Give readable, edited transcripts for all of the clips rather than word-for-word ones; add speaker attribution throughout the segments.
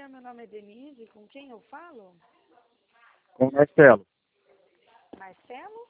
Speaker 1: dia, meu nome é Denise. Com quem eu falo?
Speaker 2: Com o Marcelo.
Speaker 1: Marcelo?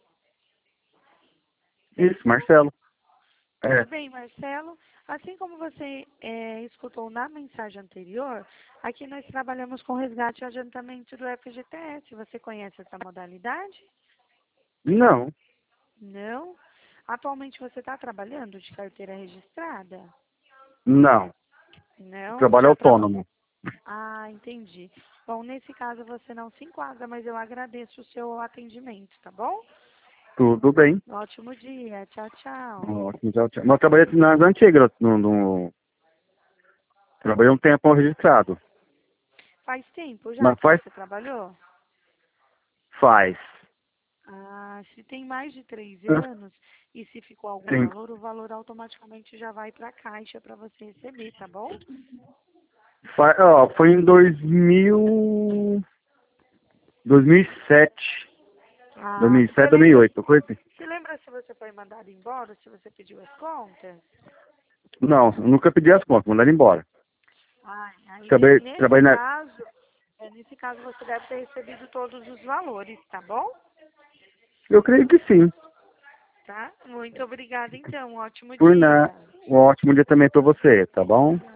Speaker 2: Isso, Marcelo. É.
Speaker 1: Tudo bem, Marcelo? Assim como você escutou na mensagem anterior, aqui nós trabalhamos com resgate e adiantamento do FGTS. Você conhece essa modalidade?
Speaker 2: Não,
Speaker 1: Não? Atualmente você está trabalhando de carteira registrada?
Speaker 2: não.
Speaker 1: Não?
Speaker 2: Trabalho autônomo.
Speaker 1: Ah, entendi. Bom, nesse caso você não se enquadra, mas eu agradeço o seu atendimento, tá bom?
Speaker 2: Tudo bem.
Speaker 1: Ótimo dia. Tchau, tchau.
Speaker 2: Ótimo, tchau, tchau. Mas eu trabalhei nas antigas. Trabalhei um tempo registrado.
Speaker 1: Faz tempo já
Speaker 2: Mas
Speaker 1: que você trabalhou?
Speaker 2: faz.
Speaker 1: Ah, se tem mais de 3 anos e se ficou algum
Speaker 2: Sim.
Speaker 1: valor, o valor automaticamente já vai para a caixa para você receber, tá bom?
Speaker 2: Foi em 2007.
Speaker 1: Ah, você
Speaker 2: 2007,
Speaker 1: lembra,
Speaker 2: 2008, coisa assim.
Speaker 1: se lembra se você foi mandado embora, se você pediu as contas?
Speaker 2: Não, eu nunca pedi as contas, mandaram embora.
Speaker 1: Ah, aí
Speaker 2: Trabalhei na...
Speaker 1: nesse caso você deve ter recebido todos os valores, tá bom?
Speaker 2: Eu creio que sim.
Speaker 1: Tá? Muito obrigada então, um ótimo
Speaker 2: Por
Speaker 1: dia.
Speaker 2: Um ótimo dia também pra você, tá bom?